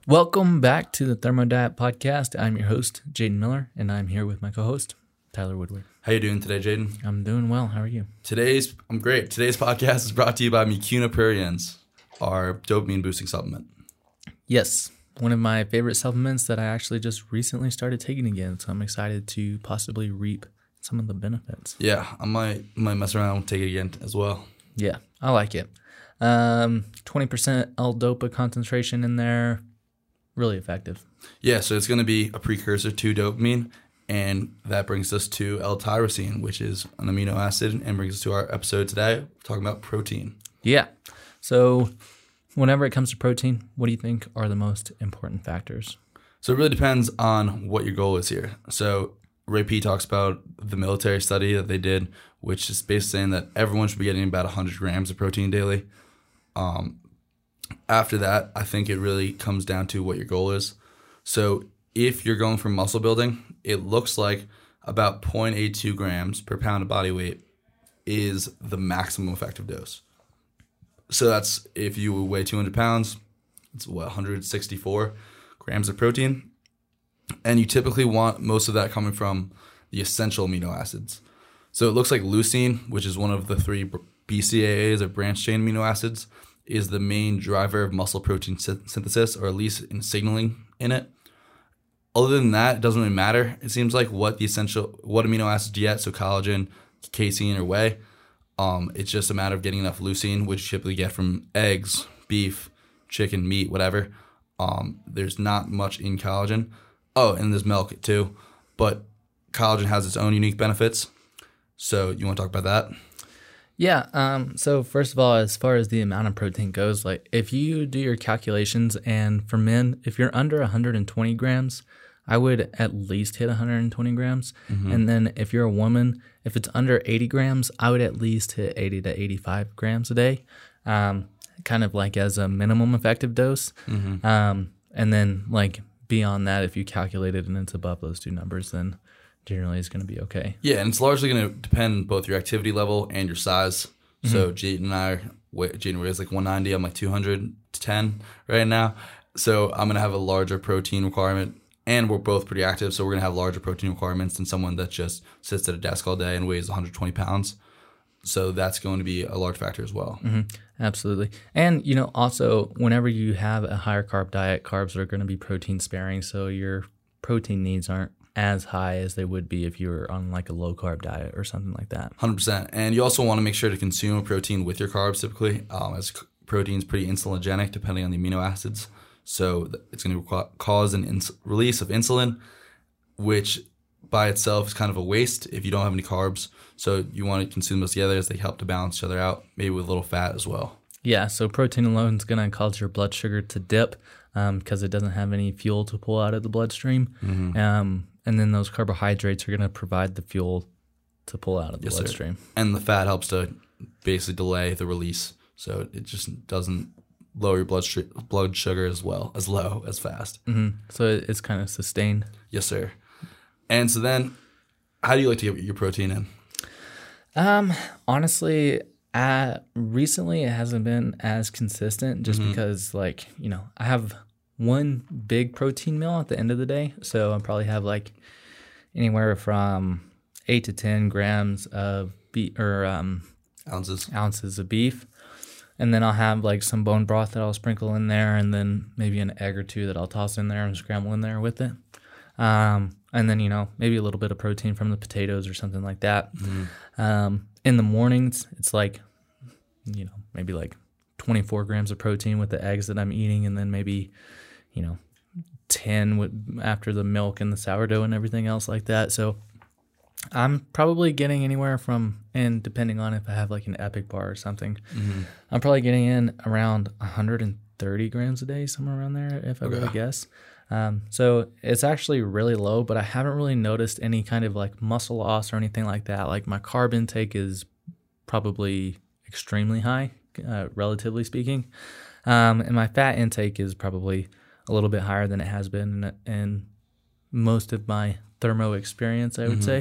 Welcome back to the Thermodiet Podcast. I'm your host, Jaden Miller, and I'm here with my co-host, Tyler Woodward. How you doing today, Jaden? I'm doing well. How are you? I'm great. Today's podcast is brought to you by Mucuna Pruriens, our dopamine boosting supplement. Yes, one of my favorite supplements that I actually just recently started taking again, so I'm excited to possibly reap some of the benefits. Yeah, I might mess around and take it again as well. Yeah, I like it. 20% L-Dopa concentration in there. Really effective. Yeah, so it's going to be a precursor to dopamine, and that brings us to L-tyrosine, which is an amino acid, and brings us to our episode today, talking about protein. Yeah. So whenever it comes to protein, what do you think are the most important factors? So it really depends on what your goal is here. So Ray P talks about the military study that they did, which is basically saying that everyone should be getting about 100 grams of protein daily. After that, I think it really comes down to what your goal is. So if you're going for muscle building, it looks like about 0.82 grams per pound of body weight is the maximum effective dose. So that's if you weigh 200 pounds, it's 164 grams of protein. And you typically want most of that coming from the essential amino acids. So it looks like leucine, which is one of the three BCAAs or branched chain amino acids, is the main driver of muscle protein synthesis, or at least in signaling in it. Other than that, it doesn't really matter. It seems like what amino acids you get, so collagen, casein, or whey, it's just a matter of getting enough leucine, which you typically get from eggs, beef, chicken, meat, whatever. There's not much in collagen. Oh, and there's milk too. But collagen has its own unique benefits. So you want to talk about that? Yeah. So first of all, as far as the amount of protein goes, like if you do your calculations, and for men, if you're under 120 grams, I would at least hit 120 grams. Mm-hmm. And then if you're a woman, if it's under 80 grams, I would at least hit 80 to 85 grams a day, kind of like as a minimum effective dose. Mm-hmm. And then like beyond that, if you calculate it and it's above those two numbers, then generally is going to be okay. Yeah, and it's largely going to depend on both your activity level and your size. Mm-hmm. So Jaden weighs like 190. I'm like 210 right now. So I'm going to have a larger protein requirement, and we're both pretty active, so we're going to have larger protein requirements than someone that just sits at a desk all day and weighs 120 pounds. So that's going to be a large factor as well. Mm-hmm. Absolutely. And, also whenever you have a higher carb diet, carbs are going to be protein sparing, so your protein needs aren't as high as they would be if you were on like a low carb diet or something like that. 100%. And you also want to make sure to consume protein with your carbs typically, as protein is pretty insulinogenic depending on the amino acids. So it's going to cause an release of insulin, which by itself is kind of a waste if you don't have any carbs. So you want to consume those together as they help to balance each other out, maybe with a little fat as well. Yeah, so protein alone is going to cause your blood sugar to dip because it doesn't have any fuel to pull out of the bloodstream. Mm-hmm. And then those carbohydrates are going to provide the fuel to pull out of the bloodstream. Sir. And the fat helps to basically delay the release. So it just doesn't lower your blood sugar as low as fast. Mm-hmm. So it's kind of sustained. Yes, sir. And so then, how do you like to get your protein in? Honestly, recently it hasn't been as consistent just because I have one big protein meal at the end of the day. So I'll probably have like anywhere from 8 to 10 grams of beef or ounces of beef. And then I'll have like some bone broth that I'll sprinkle in there, and then maybe an egg or two that I'll toss in there and scramble in there with it. And then, maybe a little bit of protein from the potatoes or something like that. Mm-hmm. In the mornings, it's like, maybe like 24 grams of protein with the eggs that I'm eating, and then maybe, 10 after the milk and the sourdough and everything else like that. So I'm probably getting anywhere from, and depending on if I have like an Epic bar or something, I'm probably getting in around 130 grams a day, somewhere around there, if I really guess. So it's actually really low, but I haven't really noticed any kind of like muscle loss or anything like that. Like my carb intake is probably extremely high, relatively speaking. And my fat intake is probably a little bit higher than it has been in most of my thermo experience, I would say.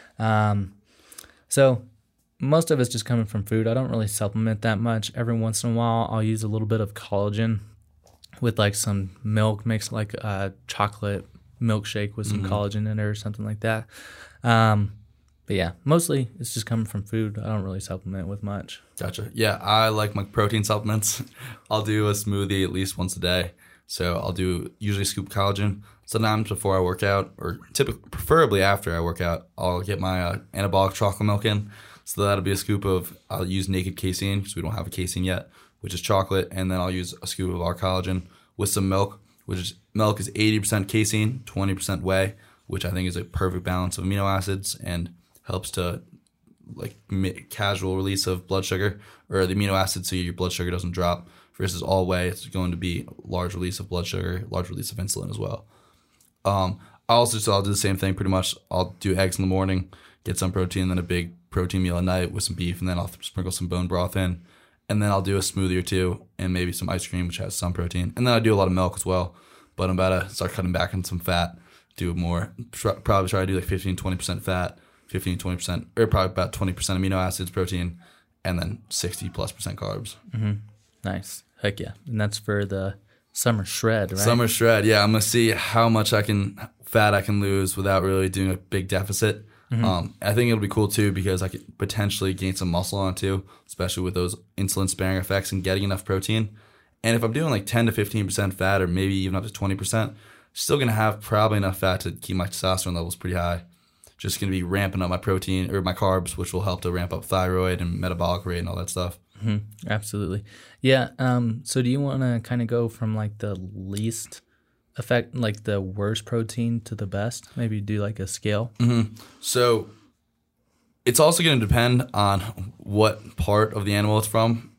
So most of it's just coming from food. I don't really supplement that much. Every once in a while, I'll use a little bit of collagen with like some milk, mix like a chocolate milkshake with some collagen in it or something like that. But yeah, mostly it's just coming from food. I don't really supplement with much. Gotcha. Yeah, I like my protein supplements. I'll do a smoothie at least once a day. So I'll do usually scoop collagen. Sometimes before I work out, or preferably after I work out, I'll get my anabolic chocolate milk in. So that'll be a scoop of, I'll use naked casein because we don't have a casein yet, which is chocolate. And then I'll use a scoop of our collagen with some milk, milk is 80% casein, 20% whey, which I think is a perfect balance of amino acids and helps to like casual release of blood sugar, or the amino acids so your blood sugar doesn't drop, versus all whey, it's going to be large release of blood sugar, large release of insulin as well. I'll do the same thing pretty much. I'll do eggs in the morning, get some protein, then a big protein meal at night with some beef, and then I'll sprinkle some bone broth in. And then I'll do a smoothie or two and maybe some ice cream, which has some protein. And then I do a lot of milk as well. But I'm about to start cutting back on some fat, do more, probably try to do like 15-20% fat, 15-20%, or probably about 20% amino acids, protein, and then 60+% carbs. Mm-hmm. Nice. Heck yeah. And that's for the summer shred, right? Summer shred, yeah. I'm going to see how much fat I can lose without really doing a big deficit. I think it'll be cool too because I could potentially gain some muscle on it too, especially with those insulin sparing effects and getting enough protein. And if I'm doing like 10 to 15% fat, or maybe even up to 20%, still going to have probably enough fat to keep my testosterone levels pretty high. Just going to be ramping up my protein or my carbs, which will help to ramp up thyroid and metabolic rate and all that stuff. Mm-hmm. Absolutely. Yeah. So do you want to kind of go from like the least effect, like the worst protein to the best? Maybe do like a scale. Mm-hmm. So it's also going to depend on what part of the animal it's from,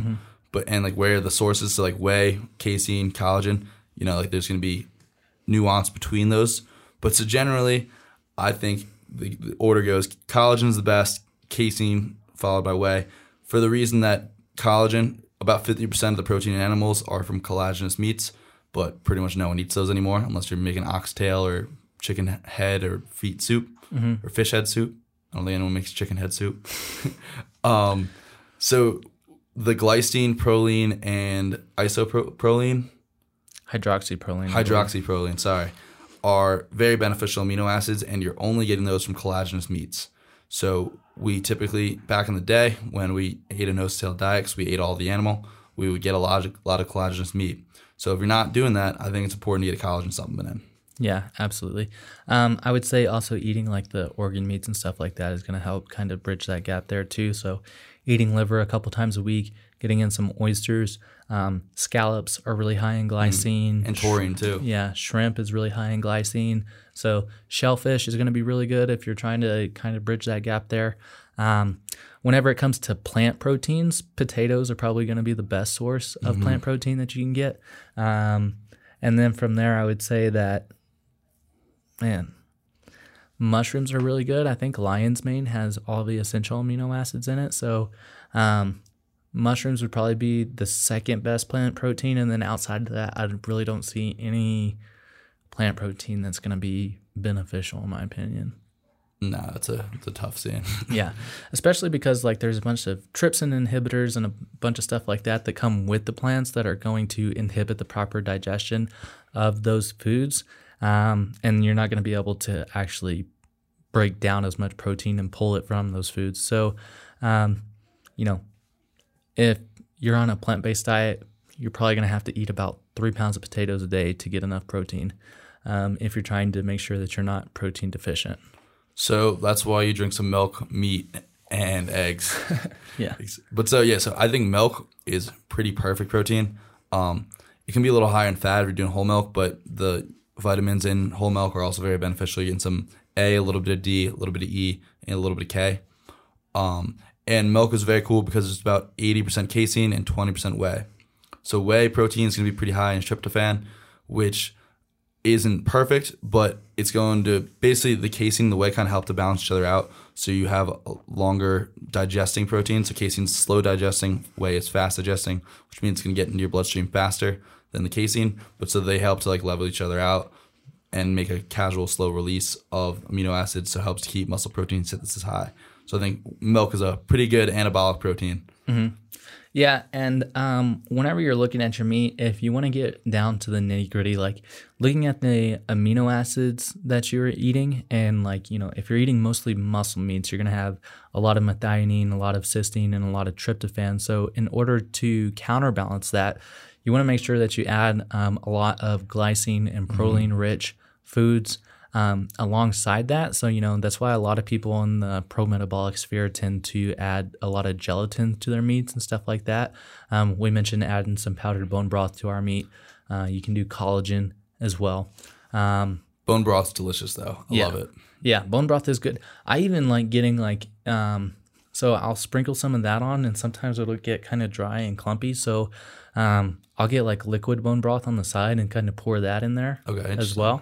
and like where the sources. So like whey, casein, collagen. Like there's going to be nuance between those. But so generally, I think the order goes: collagen is the best, casein followed by whey, for the reason that collagen, about 50% of the protein in animals are from collagenous meats. But pretty much no one eats those anymore unless you're making oxtail or chicken head or feet soup or fish head soup. I don't think anyone makes chicken head soup. So the glycine, proline, and isoproline, hydroxyproline, sorry, are very beneficial amino acids, and you're only getting those from collagenous meats. So we typically, back in the day when we ate a nose-to-tail diet, because we ate all the animal, we would get a lot of collagenous meat. So if you're not doing that, I think it's important to get a collagen supplement in. Yeah, absolutely. I would say also eating like the organ meats and stuff like that is going to help kind of bridge that gap there too. So eating liver a couple times a week, getting in some oysters, scallops are really high in glycine. And taurine too. Yeah, shrimp is really high in glycine. So shellfish is going to be really good if you're trying to kind of bridge that gap there. Whenever it comes to plant proteins, potatoes are probably going to be the best source of plant protein that you can get. And then from there, I would say that, mushrooms are really good. I think lion's mane has all the essential amino acids in it. So mushrooms would probably be the second best plant protein. And then outside of that, I really don't see any plant protein that's going to be beneficial, in my opinion. No, it's a tough scene. Yeah, especially because like there's a bunch of trypsin inhibitors and a bunch of stuff like that come with the plants that are going to inhibit the proper digestion of those foods, and you're not going to be able to actually break down as much protein and pull it from those foods. So, if you're on a plant-based diet, you're probably going to have to eat about 3 pounds of potatoes a day to get enough protein, if you're trying to make sure that you're not protein deficient. So that's why you drink some milk, meat, and eggs. Yeah. But so I think milk is pretty perfect protein. It can be a little higher in fat if you're doing whole milk, but the vitamins in whole milk are also very beneficial. You're getting some A, a little bit of D, a little bit of E, and a little bit of K. And milk is very cool because it's about 80% casein and 20% whey. So whey protein is going to be pretty high in tryptophan, which isn't perfect, but it's going to basically, the casein and the whey kind of help to balance each other out. So you have a longer digesting protein. So casein's slow digesting, whey is fast digesting, which means it's going to get into your bloodstream faster than the casein. But so they help to like level each other out and make a casual, slow release of amino acids. So it helps to keep muscle protein synthesis high. So I think milk is a pretty good anabolic protein. Mm-hmm. Yeah, and whenever you're looking at your meat, if you want to get down to the nitty gritty, like looking at the amino acids that you're eating, and like, you know, if you're eating mostly muscle meats, you're going to have a lot of methionine, a lot of cysteine, and a lot of tryptophan. So in order to counterbalance that, you want to make sure that you add a lot of glycine and protein-rich foods alongside that. So, you know, that's why a lot of people in the pro-metabolic sphere tend to add a lot of gelatin to their meats and stuff like that. We mentioned adding some powdered bone broth to our meat. You can do collagen as well. Bone broth's delicious, though. I love it. Yeah, bone broth is good. I even like getting like, so I'll sprinkle some of that on, and sometimes it'll get kind of dry and clumpy. So I'll get like liquid bone broth on the side and kind of pour that in there as well.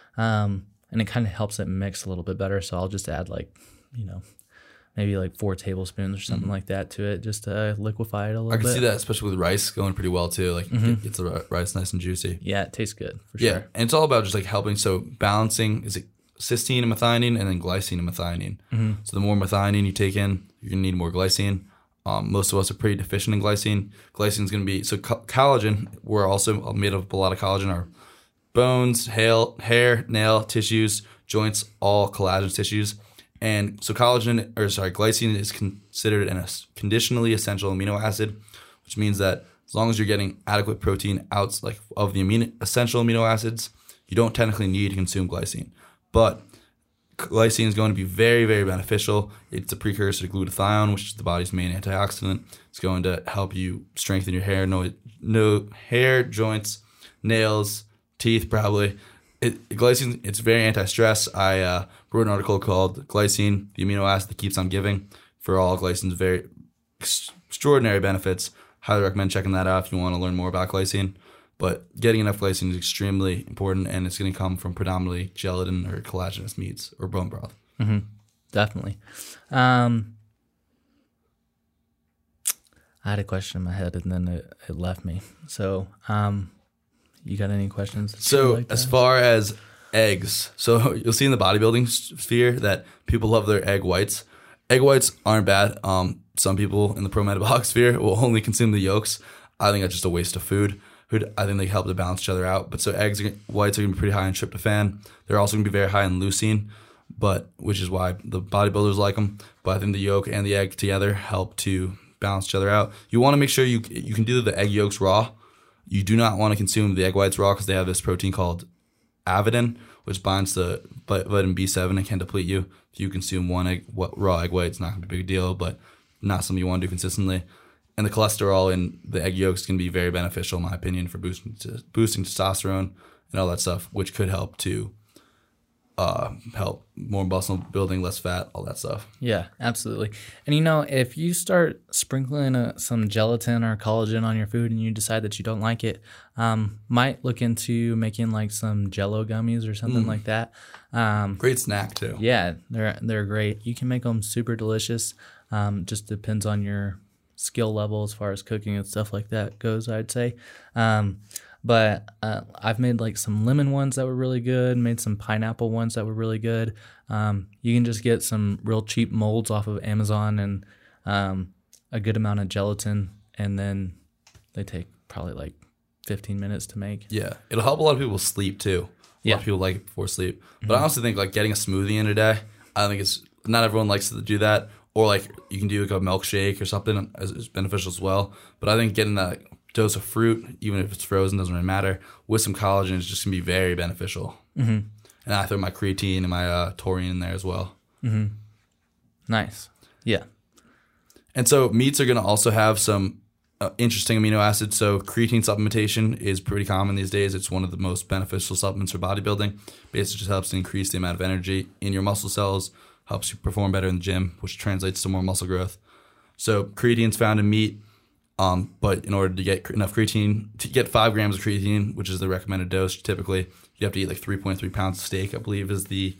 And it kind of helps it mix a little bit better. So I'll just add like, you know, maybe like 4 tablespoons or something like that to it, just to liquefy it a little bit. I can see that, especially with rice going pretty well too. Like it gets the rice nice and juicy. Yeah, it tastes good for sure. Yeah, and it's all about just like helping. So balancing, is it cysteine and methionine, and then glycine and methionine. So the more methionine you take in, you're gonna need more glycine. Most of us are pretty deficient in glycine. Glycine is gonna be, so collagen, we're also made of a lot of collagen. Our bones, hair, nail, tissues, joints, all collagen tissues. And so glycine is considered a conditionally essential amino acid, which means that as long as you're getting adequate protein out like of the essential amino acids, you don't technically need to consume glycine. But glycine is going to be very, very beneficial. It's a precursor to glutathione, which is the body's main antioxidant. It's going to help you strengthen your hair, no hair, joints, nails, teeth, probably. Glycine, it's very anti-stress. I wrote an article called Glycine, the amino acid that keeps on giving, for all glycine's very extraordinary benefits. Highly recommend checking that out if you want to learn more about glycine. But getting enough glycine is extremely important, and it's going to come from predominantly gelatin or collagenous meats or bone broth. Definitely. I had a question in my head, and then it left me. So, you got any questions? So as far as eggs, so you'll see in the bodybuilding sphere that people love their egg whites. Egg whites aren't bad. Some people in the pro-metabolic sphere will only consume the yolks. I think that's just a waste of food. I think they help to balance each other out. But so whites are going to be pretty high in tryptophan. They're also going to be very high in leucine, which is why the bodybuilders like them. But I think the yolk and the egg together help to balance each other out. You want to make sure you can do the egg yolks raw. You do not want to consume the egg whites raw because they have this protein called avidin, which binds to vitamin B7 and can deplete you. If you consume one raw egg white, it's not going to be a big deal, but not something you want to do consistently. And the cholesterol in the egg yolks can be very beneficial, in my opinion, for boosting testosterone and all that stuff, which could help to help more muscle building, less fat, all that stuff. Yeah, absolutely. And you know, if you start sprinkling some gelatin or collagen on your food and you decide that you don't like it, might look into making like some Jell-O gummies or something like that. Great snack too. Yeah, they're great. You can make them super delicious. Just depends on your skill level as far as cooking and stuff like that goes, I'd say. But I've made like some lemon ones that were really good, made some pineapple ones that were really good. You can just get some real cheap molds off of Amazon and a good amount of gelatin, and then they take probably like 15 minutes to make. Yeah, it'll help a lot of people sleep too. A lot of people like it before sleep. But I also think like getting a smoothie in a day, I think it's not everyone likes to do that. Or like you can do like a milkshake or something is beneficial as well. But I think getting that dose of fruit, even if it's frozen, doesn't really matter, with some collagen is just going to be very beneficial. And I throw my creatine and my taurine in there as well. Nice. Yeah. And so meats are going to also have some interesting amino acids. So creatine supplementation is pretty common these days. It's one of the most beneficial supplements for bodybuilding. Basically just helps to increase the amount of energy in your muscle cells, helps you perform better in the gym, which translates to more muscle growth. So creatine's found in meat, but in order to get enough creatine, to get 5 grams of creatine, which is the recommended dose, typically you have to eat like 3.3 pounds of steak, I believe is the,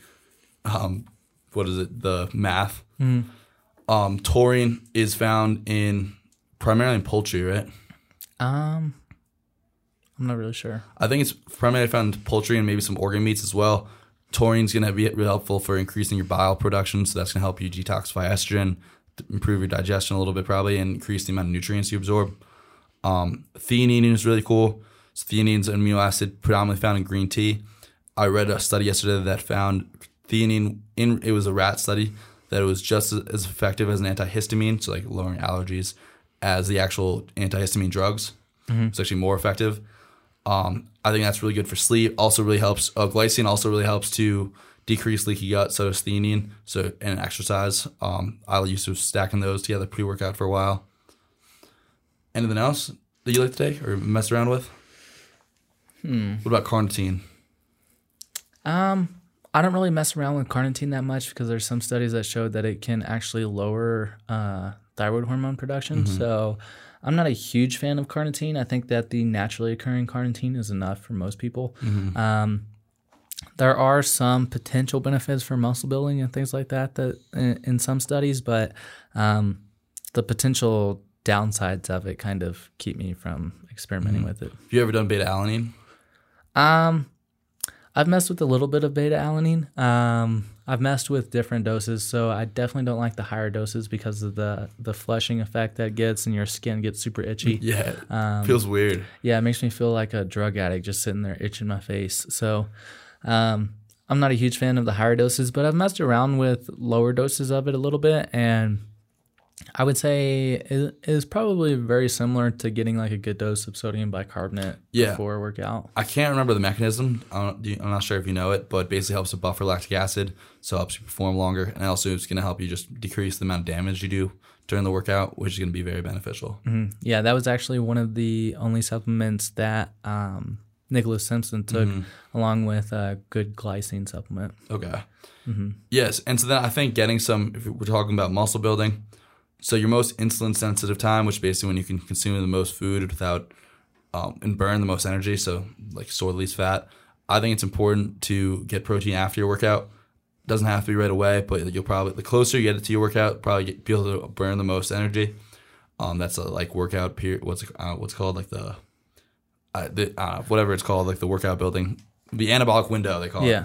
the math. Taurine is found primarily in poultry, right? I'm not really sure. I think it's primarily found in poultry and maybe some organ meats as well. Taurine's going to be really helpful for increasing your bile production, so that's going to help you detoxify estrogen, improve your digestion a little bit probably and increase the amount of nutrients you absorb. Theanine is really cool. So theanine is an amino acid predominantly found in green tea. I read a study yesterday that found theanine it was a rat study, that it was just as effective as an antihistamine, so like lowering allergies, as the actual antihistamine drugs. It's actually more effective. I think that's really good for sleep. Also really helps. Glycine also really helps to decrease leaky gut. So does theanine. And exercise. I used to stacking those together pre-workout for a while. Anything else that you like to take or mess around with? What about carnitine? I don't really mess around with carnitine that much because there's some studies that showed that it can actually lower thyroid hormone production. So I'm not a huge fan of carnitine. I think that the naturally occurring carnitine is enough for most people. There are some potential benefits for muscle building and things like that in some studies, but the potential downsides of it kind of keep me from experimenting with it. Have you ever done beta-alanine? I've messed with a little bit of beta-alanine. I've messed with different doses, so I definitely don't like the higher doses because of the flushing effect that gets and your skin gets super itchy. Yeah, feels weird. Yeah, it makes me feel like a drug addict just sitting there itching my face. So I'm not a huge fan of the higher doses, but I've messed around with lower doses of it a little bit, and I would say it is probably very similar to getting like a good dose of sodium bicarbonate before a workout. I can't remember the mechanism. I'm not sure if you know it, but it basically helps to buffer lactic acid, so it helps you perform longer, and also it's going to help you just decrease the amount of damage you do during the workout, which is going to be very beneficial. Yeah, that was actually one of the only supplements that Nicholas Simpson took along with a good glycine supplement. Okay. Yes, and so then I think getting some, if we're talking about muscle building, so your most insulin sensitive time, which basically when you can consume the most food without and burn the most energy, so like store the least fat, I think it's important to get protein after your workout. Doesn't have to be right away, but you'll probably, the closer you get it to your workout, probably be able to burn the most energy. That's a like workout period. What's called like the whatever it's called, like the workout building, the anabolic window they call it.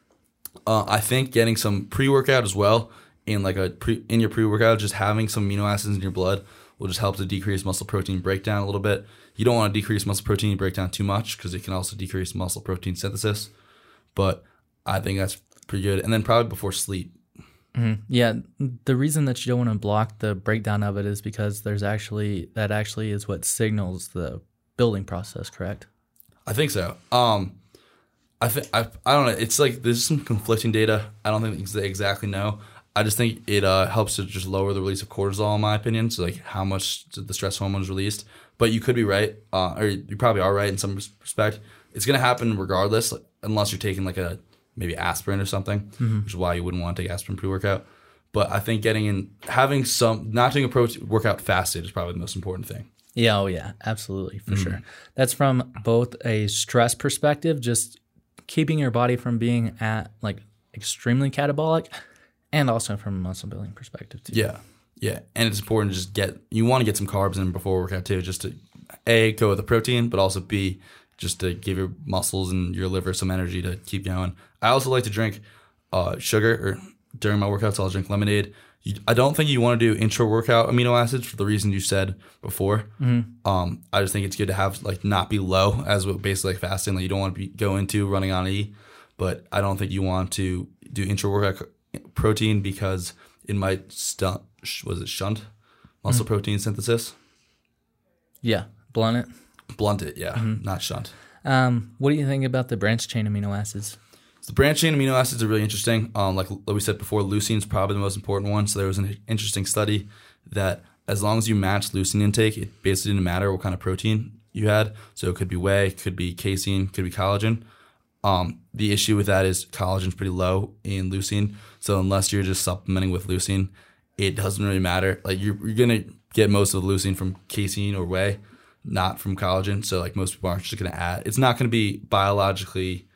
I think getting some pre-workout as well, in like in your pre-workout, just having some amino acids in your blood will just help to decrease muscle protein breakdown a little bit. You don't want to decrease muscle protein breakdown too much because it can also decrease muscle protein synthesis. But I think that's pretty good. And then probably before sleep. Yeah, the reason that you don't want to block the breakdown of it is because that actually is what signals the building process, correct? I think so. I don't know. It's like there's some conflicting data. I don't think they exactly know. I just think it helps to just lower the release of cortisol, in my opinion. So like how much the stress hormone is released. But you could be right, or you probably are right in some respect. It's gonna happen regardless, unless you're taking like maybe aspirin or something, which is why you wouldn't want to take aspirin pre-workout. But I think not doing a protein workout fasted is probably the most important thing. Yeah, oh yeah, absolutely, for sure. That's from both a stress perspective, just keeping your body from being at like extremely catabolic, and also from a muscle building perspective too. Yeah, and it's important to just you want to get some carbs in before workout too, just to A, go with the protein, but also B, just to give your muscles and your liver some energy to keep going. I also like to drink sugar, or during my workouts I'll drink lemonade. I don't think you want to do intra-workout amino acids for the reason you said before. I just think it's good to have like not be low as basically like fasting. Like you don't want to go into running on E, but I don't think you want to do intra-workout protein because it might shunt muscle protein synthesis? Yeah, blunt it. Blunt it, yeah, not shunt. What do you think about the branched chain amino acids? So the branched chain amino acids are really interesting. Like we said before, leucine is probably the most important one. So there was an interesting study that as long as you match leucine intake, it basically didn't matter what kind of protein you had. So it could be whey, could be casein, could be collagen. The issue with that is collagen's pretty low in leucine. So unless you're just supplementing with leucine, it doesn't really matter. Like you're going to get most of the leucine from casein or whey, not from collagen. So like most people aren't just going to add. It's not going to be biologically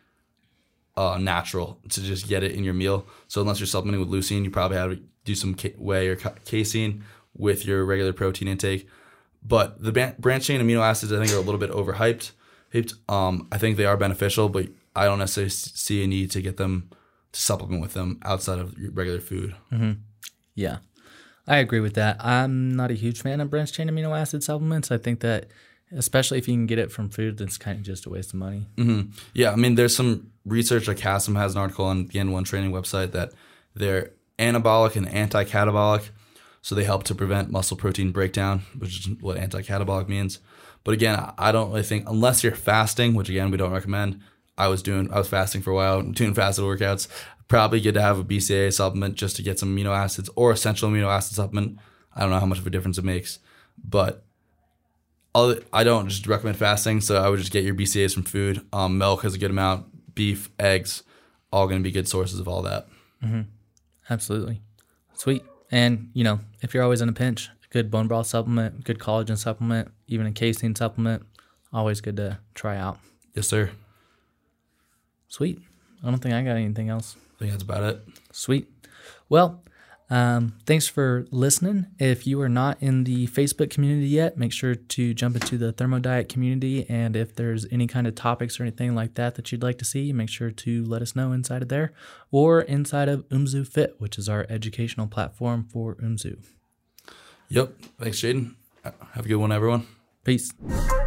natural to just get it in your meal. So unless you're supplementing with leucine, you probably have to do some whey or casein with your regular protein intake. But the branched chain amino acids, I think, are a little bit overhyped. I think they are beneficial, but I don't necessarily see a need to get them to supplement with them outside of your regular food. Yeah. I agree with that. I'm not a huge fan of branched chain amino acid supplements. I think that, especially if you can get it from food, that's kind of just a waste of money. Mm-hmm. Yeah, I mean, there's some research, like Haslam has an article on the N1 training website, that they're anabolic and anti-catabolic. So they help to prevent muscle protein breakdown, which is what anti-catabolic means. But again, I don't really think, unless you're fasting, which again, we don't recommend. I was fasting for a while, doing fasted workouts. Probably good to have a BCAA supplement just to get some amino acids, or essential amino acid supplement. I don't know how much of a difference it makes, but I don't just recommend fasting. So I would just get your BCAAs from food. Milk has a good amount. Beef, eggs, all going to be good sources of all that. Mm-hmm. Absolutely. Sweet. And, if you're always in a pinch, a good bone broth supplement, good collagen supplement, even a casein supplement, always good to try out. Yes, sir. Sweet. I don't think I got anything else. I think that's about it. Sweet. Well, thanks for listening. If you are not in the Facebook community yet, make sure to jump into the Thermodiet community. And if there's any kind of topics or anything like that you'd like to see, make sure to let us know inside of there or inside of Umzu Fit, which is our educational platform for Umzu. Yep. Thanks, Jaden. Have a good one, everyone. Peace.